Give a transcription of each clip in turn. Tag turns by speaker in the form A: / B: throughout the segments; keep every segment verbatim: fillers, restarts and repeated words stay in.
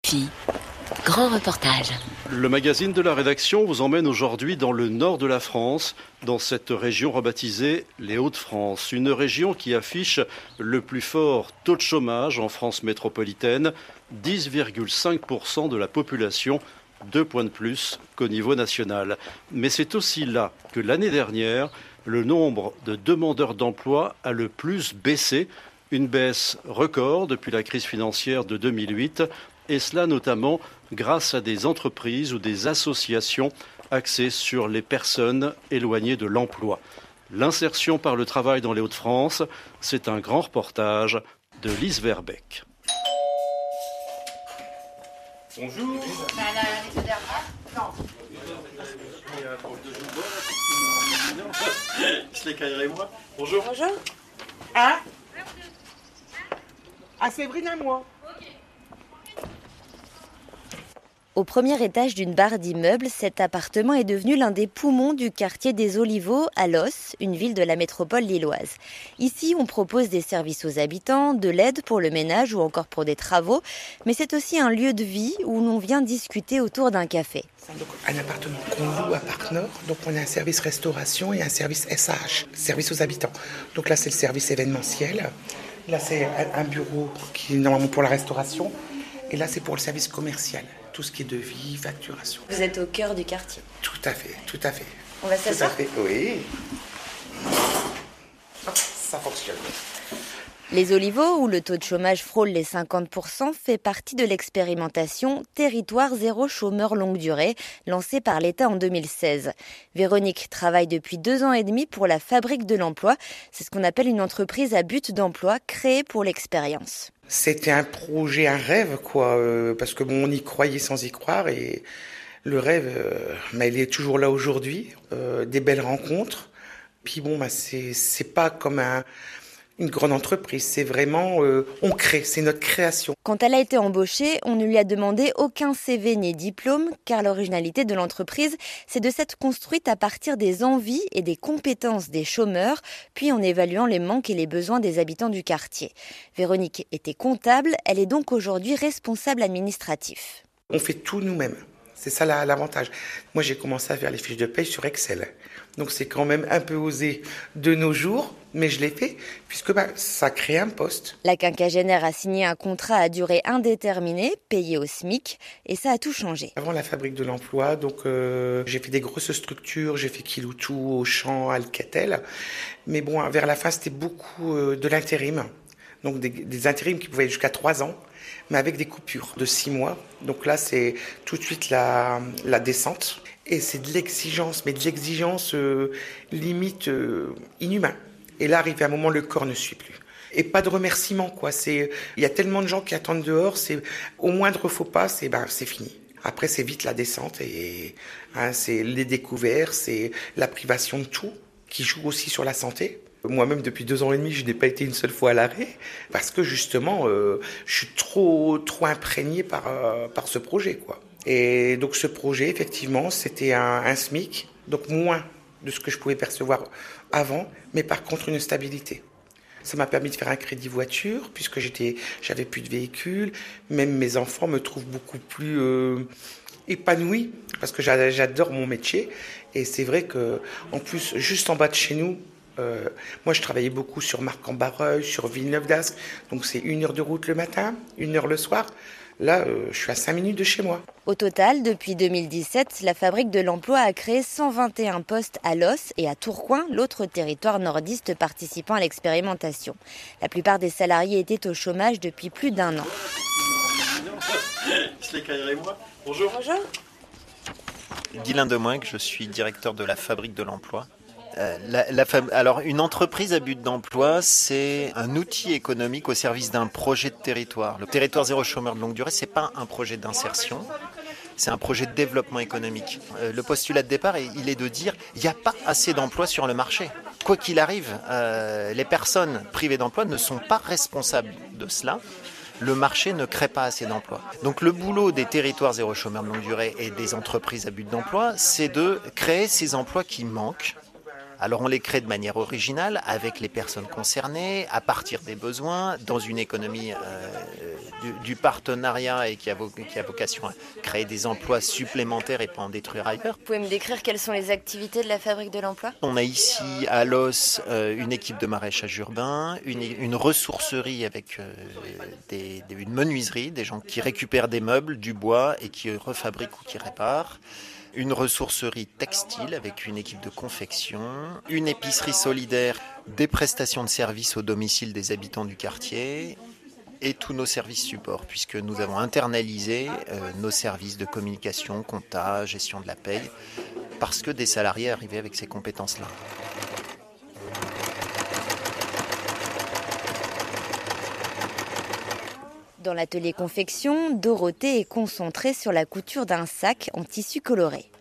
A: P, grand reportage.
B: Le magazine de la rédaction vous emmène aujourd'hui dans le nord de la France, dans cette région rebaptisée les Hauts-de-France. Une région qui affiche le plus fort taux de chômage en France métropolitaine, dix virgule cinq pour cent de la population, deux points de plus qu'au niveau national. Mais c'est aussi là que l'année dernière, le nombre de demandeurs d'emploi a le plus baissé, une baisse record depuis la crise financière de deux mille huit, et cela notamment grâce à des entreprises ou des associations axées sur les personnes éloignées de l'emploi. L'insertion par le travail dans les Hauts-de-France, c'est un grand reportage de Lise Verbeek.
C: Bonjour. Non. Je les caillerai moi. Bonjour.
D: Bonjour. Hein? À Séverine à moi.
E: Au premier étage d'une barre d'immeubles, cet appartement est devenu l'un des poumons du quartier des Oliveaux à Los, une ville de la métropole lilloise. Ici, on propose des services aux habitants, de l'aide pour le ménage ou encore pour des travaux, mais c'est aussi un lieu de vie où l'on vient discuter autour d'un café.
D: Donc, un appartement qu'on loue à Parc Nord, donc on a un service restauration et un service S A H, service aux habitants. Donc là, c'est le service événementiel. Là, c'est un bureau qui est normalement pour la restauration. Et là, c'est pour le service commercial. Tout ce qui est devis, facturation.
E: Vous êtes au cœur du quartier.
D: Tout à fait, tout à fait.
E: On va s'asseoir ?
D: Tout à fait, oui. Hop, ça fonctionne.
E: Les Oliveaux, où le taux de chômage frôle les cinquante pour cent, fait partie de l'expérimentation Territoire zéro chômeur longue durée, lancée par l'État en deux mille seize. Véronique travaille depuis deux ans et demi pour la Fabrique de l'Emploi. C'est ce qu'on appelle une entreprise à but d'emploi créée pour l'expérience.
D: C'était un projet, un rêve, quoi, euh, parce que bon, on y croyait sans y croire, et le rêve, euh, bah, il est toujours là aujourd'hui, euh, des belles rencontres. Puis bon, bah, c'est, c'est pas comme un, une grande entreprise, c'est vraiment, euh, on crée, c'est notre création.
E: Quand elle a été embauchée, on ne lui a demandé aucun C V ni diplôme, car l'originalité de l'entreprise, c'est de s'être construite à partir des envies et des compétences des chômeurs, puis en évaluant les manques et les besoins des habitants du quartier. Véronique était comptable, elle est donc aujourd'hui responsable administratif.
D: On fait tout nous-mêmes. C'est ça l'avantage. Moi, j'ai commencé à faire les fiches de paye sur Excel. Donc, c'est quand même un peu osé de nos jours, mais je l'ai fait, puisque bah, ça crée un poste.
E: La quinquagénaire a signé un contrat à durée indéterminée, payé au SMIC, et ça a tout changé.
D: Avant la Fabrique de l'Emploi, donc euh, j'ai fait des grosses structures, j'ai fait Kiloutou, Auchan, Alcatel. Mais bon, vers la fin, c'était beaucoup euh, de l'intérim. Donc des, des intérims qui pouvaient aller jusqu'à trois ans, mais avec des coupures de six mois. Donc là, c'est tout de suite la, la descente. Et c'est de l'exigence, mais de l'exigence euh, limite euh, inhumain. Et là, arrivé à un moment, le corps ne suit plus. Et pas de remerciements, quoi. C'est, il y a tellement de gens qui attendent dehors, c'est au moindre faux pas, c'est, ben, c'est fini. Après, c'est vite la descente, et hein, c'est les découvertes, c'est la privation de tout, qui joue aussi sur la santé. Moi-même, depuis deux ans et demi, je n'ai pas été une seule fois à l'arrêt parce que justement, euh, je suis trop, trop imprégné par, euh, par ce projet, quoi. Et donc, ce projet, effectivement, c'était un, un SMIC, donc moins de ce que je pouvais percevoir avant, mais par contre, une stabilité. Ça m'a permis de faire un crédit voiture puisque j'étais, j'avais plus de véhicule. Même mes enfants me trouvent beaucoup plus euh, épanoui parce que j'adore mon métier. Et c'est vrai que, en plus, juste en bas de chez nous. Euh, moi, je travaillais beaucoup sur Marc-en-Barreuil, sur Villeneuve-d'Ascq. Donc, c'est une heure de route le matin, une heure le soir. Là, euh, je suis à cinq minutes de chez moi.
E: Au total, depuis deux mille dix-sept, la Fabrique de l'Emploi a créé cent vingt et un postes à Los et à Tourcoing, l'autre territoire nordiste participant à l'expérimentation. La plupart des salariés étaient au chômage depuis plus d'un an.
C: Je les caillerai moi. Bonjour.
E: Bonjour.
F: Guylain Demoing, je suis directeur de la Fabrique de l'Emploi. Euh, la, la fam... Alors, une entreprise à but d'emploi, c'est un outil économique au service d'un projet de territoire. Le territoire zéro chômeur de longue durée, c'est pas un projet d'insertion, c'est un projet de développement économique. Euh, le postulat de départ, il est de dire il n'y a pas assez d'emplois sur le marché. Quoi qu'il arrive, euh, les personnes privées d'emploi ne sont pas responsables de cela. Le marché ne crée pas assez d'emplois. Donc le boulot des territoires zéro chômeur de longue durée et des entreprises à but d'emploi, c'est de créer ces emplois qui manquent Alors on les crée de manière originale, avec les personnes concernées, à partir des besoins, dans une économie euh, du, du partenariat et qui a, vo- qui a vocation à créer des emplois supplémentaires et pas en détruire ailleurs.
E: Vous pouvez me décrire quelles sont les activités de la Fabrique de l'Emploi ?
F: On a ici à Los euh, une équipe de maraîchage urbain, une, une ressourcerie avec euh, des, des, une menuiserie, des gens qui récupèrent des meubles, du bois et qui refabriquent ou qui réparent. Une ressourcerie textile avec une équipe de confection, une épicerie solidaire, des prestations de services au domicile des habitants du quartier et tous nos services supports, puisque nous avons internalisé euh, nos services de communication, compta, gestion de la paye, parce que des salariés arrivaient avec ces compétences-là.
E: Dans l'atelier confection, Dorothée est concentrée sur la couture d'un sac en tissu coloré.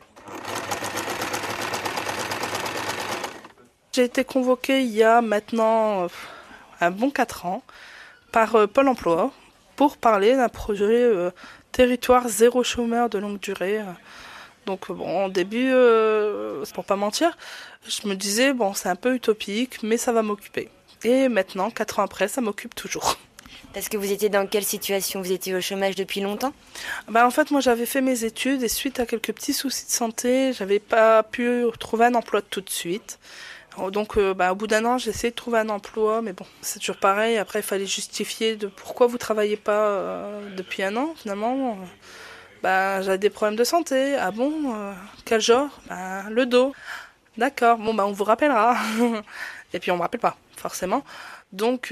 G: J'ai été convoquée il y a maintenant un bon quatre ans par Pôle emploi pour parler d'un projet euh, territoire zéro chômeur de longue durée. Donc bon, au début, euh, pour pas mentir, je me disais bon, c'est un peu utopique, mais ça va m'occuper. Et maintenant, quatre ans après, ça m'occupe toujours.
E: Parce que vous étiez dans quelle situation ? Vous étiez au chômage depuis longtemps ?
G: Ben, en fait, moi, j'avais fait mes études et suite à quelques petits soucis de santé, j'avais pas pu trouver un emploi tout de suite. Donc, euh, ben, au bout d'un an, j'ai essayé de trouver un emploi, mais bon, c'est toujours pareil. Après, il fallait justifier de pourquoi vous travaillez pas euh, depuis un an, finalement. Ben, j'avais des problèmes de santé. Ah bon euh, Quel genre ? Ben, le dos. D'accord, bon, ben, on vous rappellera. Et puis, on me rappelle pas, forcément. Donc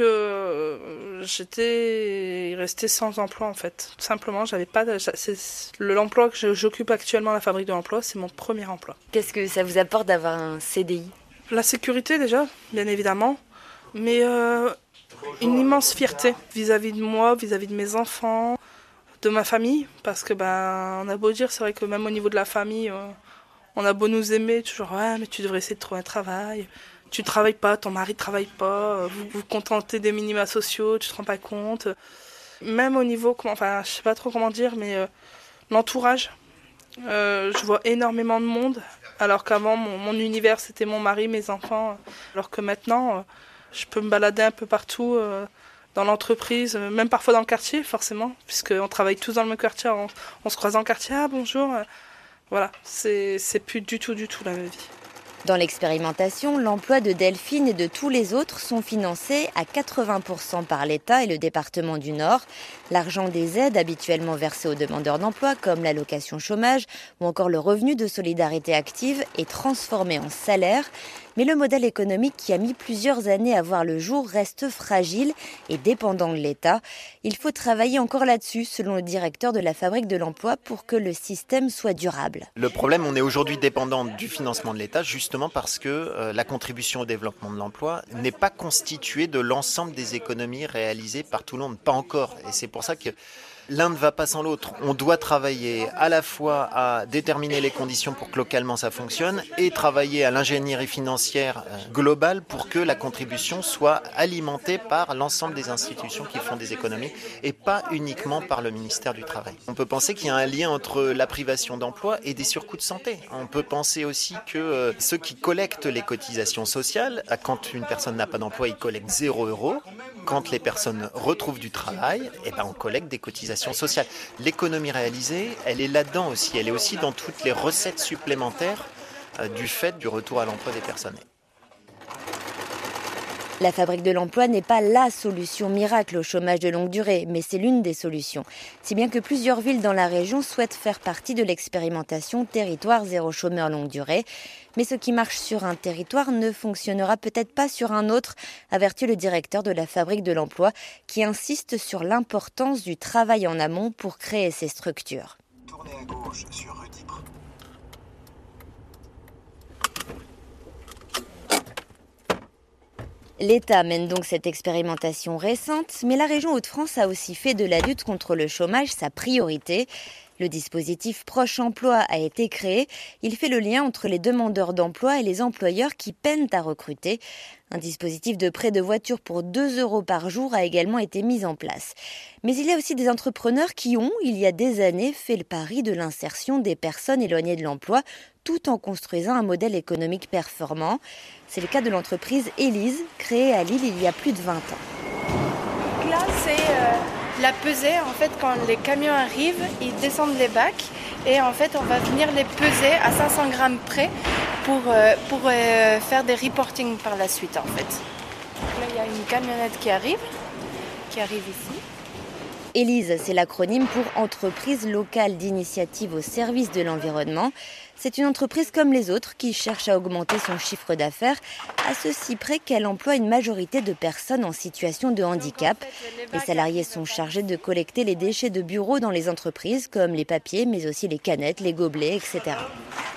G: euh, j'étais restée sans emploi en fait. Tout simplement, j'avais pas de, c'est l'emploi que j'occupe actuellement à la Fabrique de l'Emploi, c'est mon premier emploi.
E: Qu'est-ce que ça vous apporte d'avoir un C D I ?
G: La sécurité déjà, bien évidemment, mais euh, une immense fierté vis-à-vis de moi, vis-à-vis de mes enfants, de ma famille, parce que ben on a beau dire, c'est vrai que même au niveau de la famille, euh, on a beau nous aimer, toujours ouais mais tu devrais essayer de trouver un travail. Tu ne travailles pas, ton mari ne travaille pas, vous vous contentez des minima sociaux, tu ne te rends pas compte. Même au niveau, comment, enfin, je ne sais pas trop comment dire, mais euh, l'entourage, euh, je vois énormément de monde, alors qu'avant, mon, mon univers, c'était mon mari, mes enfants, alors que maintenant, euh, je peux me balader un peu partout euh, dans l'entreprise, euh, même parfois dans le quartier, forcément, puisqu'on travaille tous dans le même quartier, on, on se croise dans le quartier, ah bonjour, euh, voilà, c'est, c'est plus du tout, du tout la même vie.
E: Dans l'expérimentation, l'emploi de Delphine et de tous les autres sont financés à quatre-vingts pour cent par l'État et le département du Nord. L'argent des aides habituellement versées aux demandeurs d'emploi, comme l'allocation chômage ou encore le revenu de solidarité active, est transformé en salaire. Mais le modèle économique qui a mis plusieurs années à voir le jour reste fragile et dépendant de l'État. Il faut travailler encore là-dessus, selon le directeur de la Fabrique de l'Emploi, pour que le système soit durable.
F: Le problème, on est aujourd'hui dépendant du financement de l'État, justement parce que euh, la contribution au développement de l'emploi n'est pas constituée de l'ensemble des économies réalisées par tout le monde. Pas encore. Et c'est pour ça que l'un ne va pas sans l'autre. On doit travailler à la fois à déterminer les conditions pour que localement ça fonctionne et travailler à l'ingénierie financière globale pour que la contribution soit alimentée par l'ensemble des institutions qui font des économies et pas uniquement par le ministère du Travail. On peut penser qu'il y a un lien entre la privation d'emploi et des surcoûts de santé. On peut penser aussi que ceux qui collectent les cotisations sociales, quand une personne n'a pas d'emploi, ils collectent zéro euro. Quand les personnes retrouvent du travail, eh ben on collecte des cotisations sociales. L'économie réalisée, elle est là-dedans aussi. Elle est aussi dans toutes les recettes supplémentaires euh, du fait du retour à l'emploi des personnes.
E: La Fabrique de l'Emploi n'est pas la solution miracle au chômage de longue durée, mais c'est l'une des solutions. Si bien que plusieurs villes dans la région souhaitent faire partie de l'expérimentation Territoire zéro chômeur longue durée. Mais ce qui marche sur un territoire ne fonctionnera peut-être pas sur un autre, avertit le directeur de la Fabrique de l'Emploi, qui insiste sur l'importance du travail en amont pour créer ces structures.
H: Tournez à gauche sur rue d'Ypres.
E: L'État mène donc cette expérimentation récente, mais la région Hauts-de-France a aussi fait de la lutte contre le chômage sa priorité. Le dispositif Proche Emploi a été créé. Il fait le lien entre les demandeurs d'emploi et les employeurs qui peinent à recruter. Un dispositif de prêt de voiture pour deux euros par jour a également été mis en place. Mais il y a aussi des entrepreneurs qui ont, il y a des années, fait le pari de l'insertion des personnes éloignées de l'emploi tout en construisant un modèle économique performant. C'est le cas de l'entreprise Élise, créée à Lille il y a plus de vingt ans.
I: Là, c'est euh, la pesée. En fait, quand les camions arrivent, ils descendent les bacs et en fait, on va venir les peser à cinq cents grammes près pour, euh, pour euh, faire des reporting par la suite, en fait. Là, il y a une camionnette qui arrive, qui arrive ici.
E: Élise, c'est l'acronyme pour Entreprise locale d'initiative au service de l'environnement. C'est une entreprise comme les autres qui cherche à augmenter son chiffre d'affaires, à ceci près qu'elle emploie une majorité de personnes en situation de handicap. Les salariés sont chargés de collecter les déchets de bureau dans les entreprises, comme les papiers, mais aussi les canettes, les gobelets, et cetera.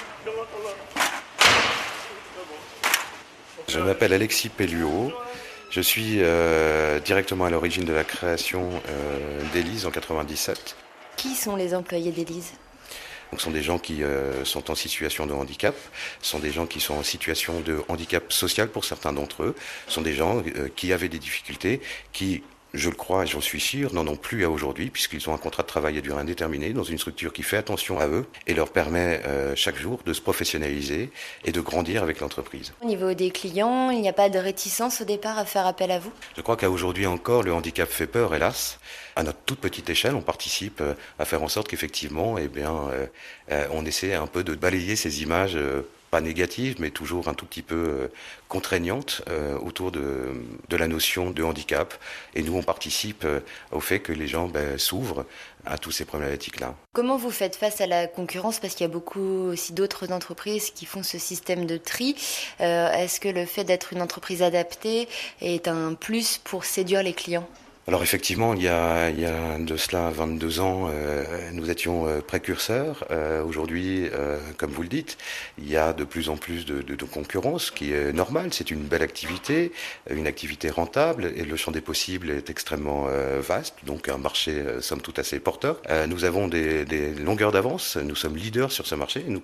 J: Je m'appelle Alexis Pelluot. Je suis euh, directement à l'origine de la création euh, d'Élise en quatre-vingt-dix-sept.
E: Qui sont les employés d'Élise ?
J: Donc, ce sont des gens qui euh, sont en situation de handicap, ce sont des gens qui sont en situation de handicap social pour certains d'entre eux, ce sont des gens euh, qui avaient des difficultés, qui, je le crois et j'en suis sûr, n'en ont plus à aujourd'hui puisqu'ils ont un contrat de travail à durée indéterminée dans une structure qui fait attention à eux et leur permet euh, chaque jour de se professionnaliser et de grandir avec l'entreprise.
E: Au niveau des clients, il n'y a pas de réticence au départ à faire appel à vous ?
J: Je crois qu'à aujourd'hui encore, le handicap fait peur, hélas. À notre toute petite échelle, on participe à faire en sorte qu'effectivement, eh bien, euh, on essaie un peu de balayer ces images, euh, pas négatives, mais toujours un tout petit peu euh, contraignantes euh, autour de, de la notion de handicap. Et nous, on participe euh, au fait que les gens ben, s'ouvrent à toutes ces problématiques-là.
E: Comment vous faites face à la concurrence ? Parce qu'il y a beaucoup aussi d'autres entreprises qui font ce système de tri. Euh, est-ce que le fait d'être une entreprise adaptée est un plus pour séduire les clients ?
J: Alors effectivement, il y a, il y a de cela vingt-deux ans, euh, nous étions euh, précurseurs. Euh, aujourd'hui, euh, comme vous le dites, il y a de plus en plus de, de, de concurrence, qui est normale. C'est une belle activité, une activité rentable, et le champ des possibles est extrêmement euh, vaste, donc un marché, euh, somme toute, assez porteur. Euh, nous avons des, des longueurs d'avance, nous sommes leaders sur ce marché, nous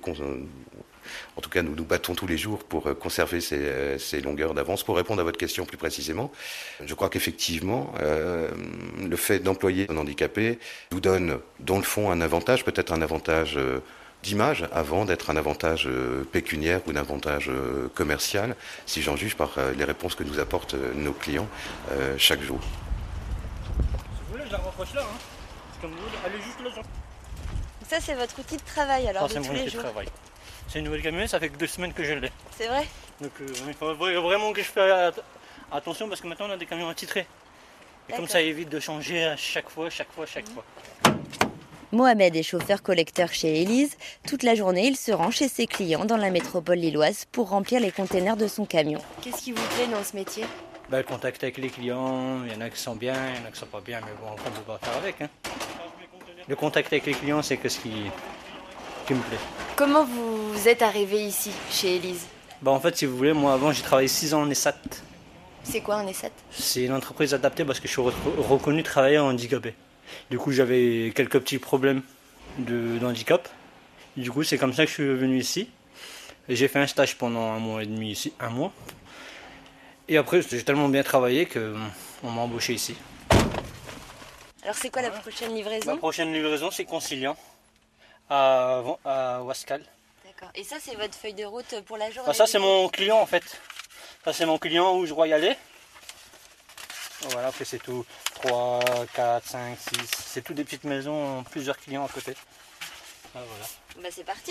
J: En tout cas, nous nous battons tous les jours pour conserver ces, ces longueurs d'avance. Pour répondre à votre question plus précisément, je crois qu'effectivement, euh, le fait d'employer un handicapé nous donne, dans le fond, un avantage, peut-être un avantage euh, d'image, avant d'être un avantage euh, pécuniaire ou un avantage euh, commercial, si j'en juge par euh, les réponses que nous apportent euh, nos clients euh, chaque jour.
K: Si vous voulez, je la rapproche là. Hein. Comme vous voulez, allez juste là.
E: Ça, c'est votre outil de travail alors,
K: ah,
E: de tous les jours.
K: Travail. C'est une nouvelle camionnette, ça fait que deux semaines que je l'ai.
E: C'est vrai ?
K: Donc euh, il faut vraiment que je fasse attention parce que maintenant on a des camions attitrés. Et
E: D'accord.
K: Comme ça évite de changer à chaque fois, chaque fois, chaque mmh. fois.
E: Mohamed est chauffeur-collecteur chez Élise. Toute la journée, il se rend chez ses clients dans la métropole lilloise pour remplir les containers de son camion. Qu'est-ce qui vous plaît dans ce métier ?
K: Bah, le contact avec les clients, il y en a qui sont bien, il y en a qui sont pas bien, mais bon, on ne peut pas faire avec. Hein. Le contact avec les clients, c'est que ce qui... qui me plaît.
E: Comment vous êtes arrivé ici, chez Élise ?
K: Bah en fait, si vous voulez, moi avant j'ai travaillé six ans en ESAT.
E: C'est quoi un ESAT ?
K: C'est une entreprise adaptée parce que je suis reconnu travailleur handicapé. Du coup, j'avais quelques petits problèmes de, d'handicap. Du coup, c'est comme ça que je suis venu ici. Et j'ai fait un stage pendant un mois et demi ici, un mois. Et après, j'ai tellement bien travaillé qu'on m'a embauché ici.
E: Alors c'est quoi la prochaine livraison ?
K: La prochaine livraison, c'est Conciliant. À, à Wascal.
E: D'accord. Et ça, c'est votre feuille de route pour la journée ?
K: Ah, ça, c'est mon client en fait. Ça, c'est mon client où je dois y aller. Voilà, après, c'est tout. trois, quatre, cinq, six. C'est tout des petites maisons, plusieurs clients à côté. Ah, voilà.
E: Bah, c'est parti.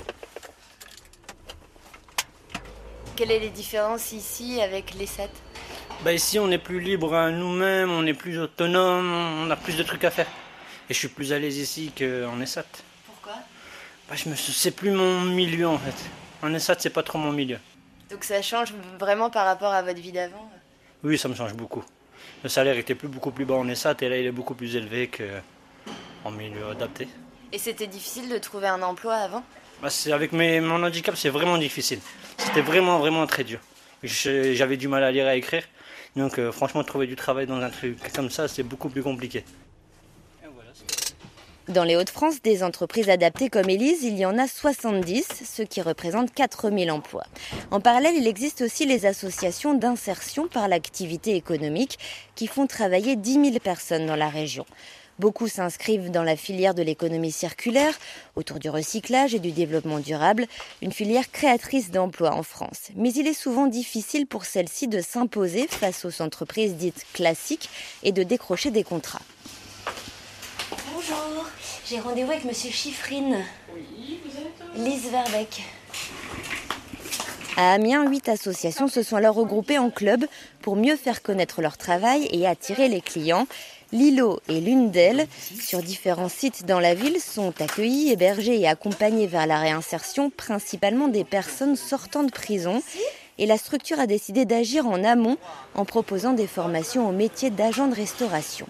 E: Quelles sont les différences ici avec l'ESAT ?
K: Bah, ici, on est plus libre à nous-mêmes, on est plus autonome, on a plus de trucs à faire. Et je suis plus à l'aise ici qu'en ESAT. Bah, je me... C'est plus mon milieu en fait. En ESAT, c'est pas trop mon milieu.
E: Donc ça change vraiment par rapport à votre vie d'avant ?
K: Oui, ça me change beaucoup. Le salaire était plus, beaucoup plus bas en ESAT et là il est beaucoup plus élevé qu'en milieu adapté.
E: Et c'était difficile de trouver un emploi avant ?
K: Bah, c'est... Avec mes... mon handicap, c'est vraiment difficile. C'était vraiment, vraiment très dur. Je... J'avais du mal à lire et à écrire. Donc euh, franchement, trouver du travail dans un truc comme ça, c'est beaucoup plus compliqué. Et voilà, c'est...
E: Dans les Hauts-de-France, des entreprises adaptées comme Élise, il y en a soixante-dix, ce qui représente quatre mille emplois. En parallèle, il existe aussi les associations d'insertion par l'activité économique qui font travailler dix mille personnes dans la région. Beaucoup s'inscrivent dans la filière de l'économie circulaire, autour du recyclage et du développement durable, une filière créatrice d'emplois en France. Mais il est souvent difficile pour celle-ci de s'imposer face aux entreprises dites classiques et de décrocher des contrats.
A: Bonjour, j'ai rendez-vous avec Monsieur Chiffrine. Oui, vous êtes Lise Verbeck.
E: À Amiens, huit associations se sont alors regroupées en club pour mieux faire connaître leur travail et attirer les clients. L'îlot est l'une d'elles. Sur différents sites dans la ville sont accueillis, hébergés et accompagnés vers la réinsertion, principalement des personnes sortant de prison. Et la structure a décidé d'agir en amont en proposant des formations au métier d'agent de restauration.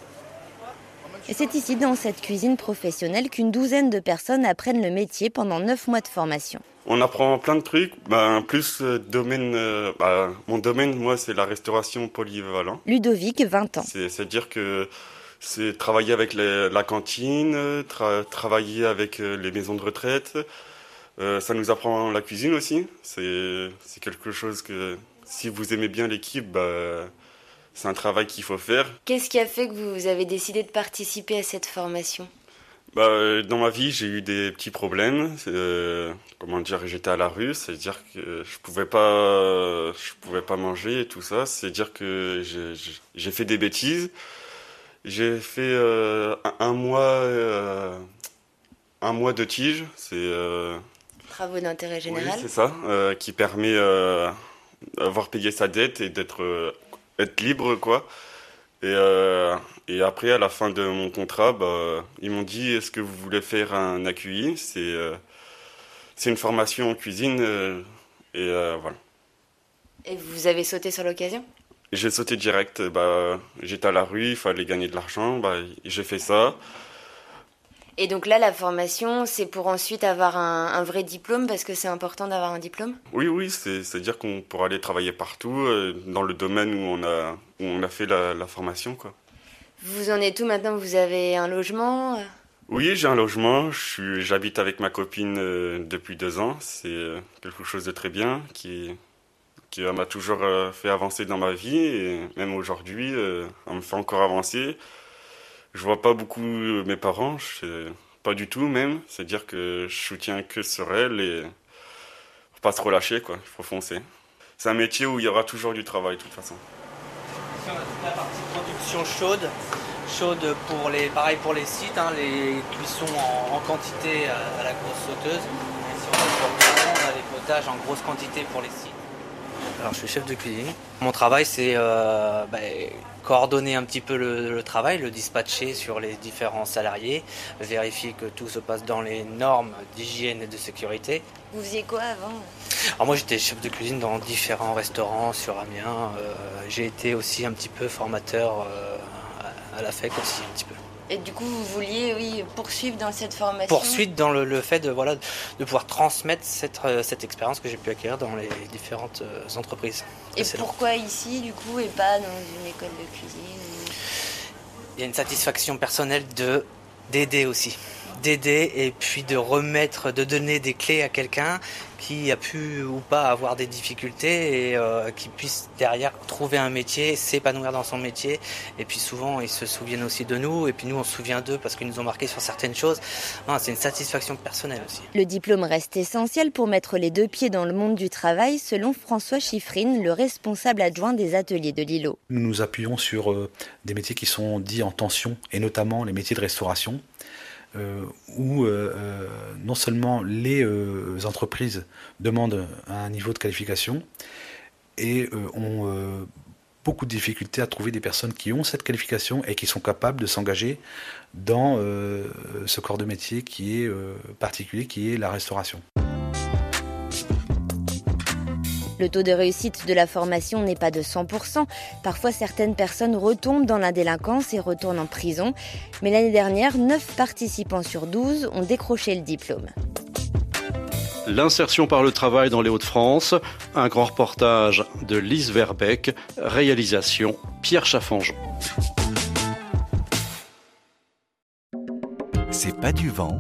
E: Et c'est ici, dans cette cuisine professionnelle, qu'une douzaine de personnes apprennent le métier pendant neuf mois de formation.
L: On apprend plein de trucs, ben, plus euh, domaine, euh, bah, mon domaine, moi, c'est la restauration polyvalente.
E: Ludovic, vingt ans.
L: C'est, c'est-à-dire que c'est travailler avec les, la cantine, tra- travailler avec euh, les maisons de retraite. Euh, ça nous apprend la cuisine aussi. C'est, c'est quelque chose que, si vous aimez bien l'équipe, bah, c'est un travail qu'il faut faire.
A: Qu'est-ce qui a fait que vous avez décidé de participer à cette formation ?
L: Bah, dans ma vie, j'ai eu des petits problèmes. Euh, comment dire, j'étais à la rue, c'est-à-dire que je pouvais pas, je pouvais pas manger et tout ça. C'est-à-dire que j'ai, j'ai fait des bêtises. J'ai fait euh, un, un mois, euh, un mois de tige. C'est euh,
A: travaux d'intérêt général.
L: Oui, c'est ça, euh, qui permet euh, d'avoir payé sa dette et d'être, euh, être libre, quoi. Et, euh, et après, à la fin de mon contrat, bah, ils m'ont dit, est-ce que vous voulez faire un A Q I ? C'est, euh, c'est une formation en cuisine, euh, et euh, voilà.
A: Et vous avez sauté sur l'occasion ?
L: J'ai sauté direct, bah, j'étais à la rue, il fallait gagner de l'argent, bah, j'ai fait ça.
A: Et donc là, la formation, c'est pour ensuite avoir un, un vrai diplôme, parce que c'est important d'avoir un diplôme ?
L: Oui, oui, c'est, c'est-à-dire qu'on pourra aller travailler partout, euh, dans le domaine où on a, où on a fait la, la formation, quoi.
A: Vous en êtes où maintenant ? Vous avez un logement ?
L: Oui, j'ai un logement, je suis, j'habite avec ma copine euh, depuis deux ans, c'est euh, quelque chose de très bien, qui, qui m'a toujours euh, fait avancer dans ma vie, et même aujourd'hui, euh, on me fait encore avancer. Je vois pas beaucoup mes parents, je, pas du tout même. C'est-à-dire que je soutiens que sur elles et faut pas se relâcher, quoi. Il faut foncer. C'est un métier où il y aura toujours du travail, de toute façon.
M: Ici, on a toute la partie production chaude, chaude pour les, pareil pour les sites, hein, les cuissons en, en quantité à, à la grosse sauteuse. Et si on a sur le on a les potages en grosse quantité pour les sites. Alors, je suis chef de cuisine. Mon travail, c'est euh, bah, coordonner un petit peu le, le travail, le dispatcher sur les différents salariés, vérifier que tout se passe dans les normes d'hygiène et de sécurité.
A: Vous faisiez quoi avant ?
M: Alors moi, j'étais chef de cuisine dans différents restaurants sur Amiens. Euh, j'ai été aussi un petit peu formateur euh, à la F E C aussi, un petit peu.
A: Et du coup, vous vouliez, oui, poursuivre dans cette formation ?
M: Poursuite dans le, le fait de, voilà, de pouvoir transmettre cette, cette expérience que j'ai pu acquérir dans les différentes entreprises.
A: Et pourquoi ici, du coup, et pas dans une école de cuisine ?
M: Il y a une satisfaction personnelle de, d'aider aussi. D'aider et puis de remettre, de donner des clés à quelqu'un qui a pu ou pas avoir des difficultés et euh, qui puisse derrière trouver un métier, s'épanouir dans son métier. Et puis souvent, ils se souviennent aussi de nous et puis nous, on se souvient d'eux parce qu'ils nous ont marqué sur certaines choses. Non, c'est une satisfaction personnelle aussi.
E: Le diplôme reste essentiel pour mettre les deux pieds dans le monde du travail, selon François Chiffrine, le responsable adjoint des ateliers de l'îlot.
N: Nous nous appuyons sur euh, des métiers qui sont dits en tension, et notamment les métiers de restauration. Euh, où euh, euh, non seulement les euh, entreprises demandent un niveau de qualification et euh, ont euh, beaucoup de difficultés à trouver des personnes qui ont cette qualification et qui sont capables de s'engager dans euh, ce corps de métier qui est euh, particulier, qui est la restauration.
E: Le taux de réussite de la formation n'est pas de cent pour cent. Parfois, certaines personnes retombent dans la délinquance et retournent en prison. Mais l'année dernière, neuf participants sur douze ont décroché le diplôme.
B: L'insertion par le travail dans les Hauts-de-France, un grand reportage de Lise Verbeck, réalisation Pierre Chaffanjon.
O: Pas du vent,